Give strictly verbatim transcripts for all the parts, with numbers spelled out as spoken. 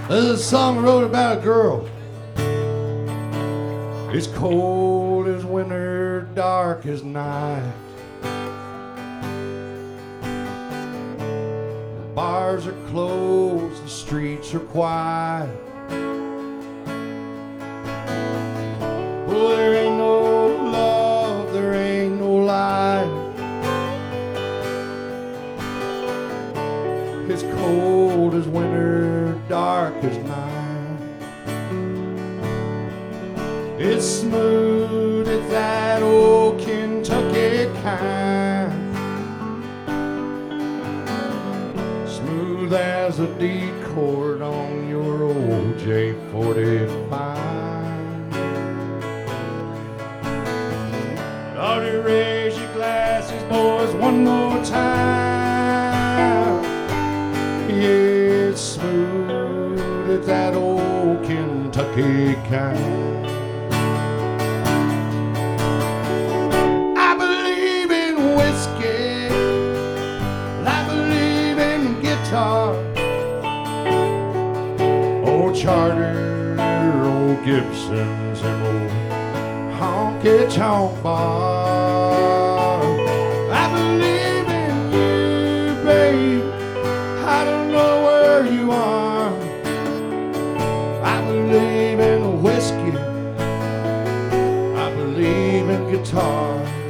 This is a song I wrote about a girl. It's cold as winter, dark as night. The bars are closed, the streets are quiet. Well, there ain't no love, there ain't no light. It's cold as winter, dark as night. It's smooth as that old Kentucky kind, smooth as a D chord on your old J forty-five. Ought to raise your glasses, boys, one more time. Yeah, it's smooth as that old Kentucky kind. I believe in whiskey, I believe in guitar. Old Charter, old Gibsons, and old honky-tonk bar. I believe in you, babe. I don't know where you are. I believe in whiskey. I believe in guitar.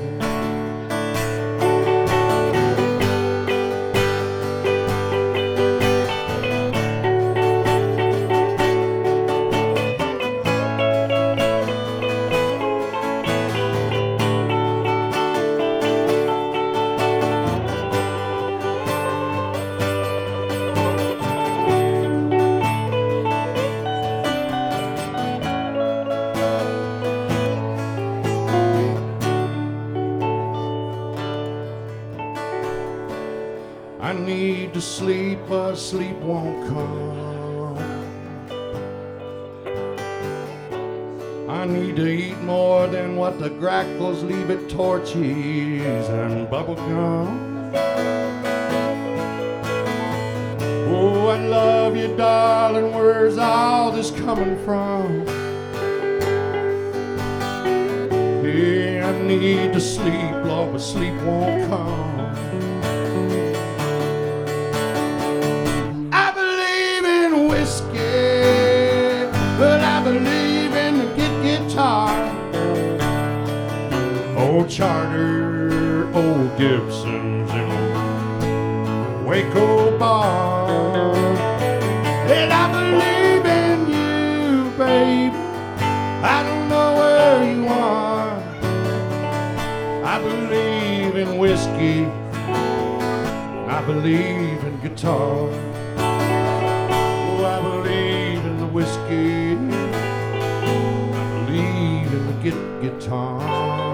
I need to sleep, but sleep won't come. I need to eat more than what the grackles leave at Torchy's and bubblegum. Oh, I love you, darling, where's all this coming from? Yeah, I need to sleep, Lord, but sleep won't come. Whiskey, but I believe in the good guitar. Old Charter, old Gibsons, and old Waco bar. And I believe in you, babe. I don't know where you are. I believe in whiskey. I believe in guitar. I believe in the whiskey. I believe in the guitar.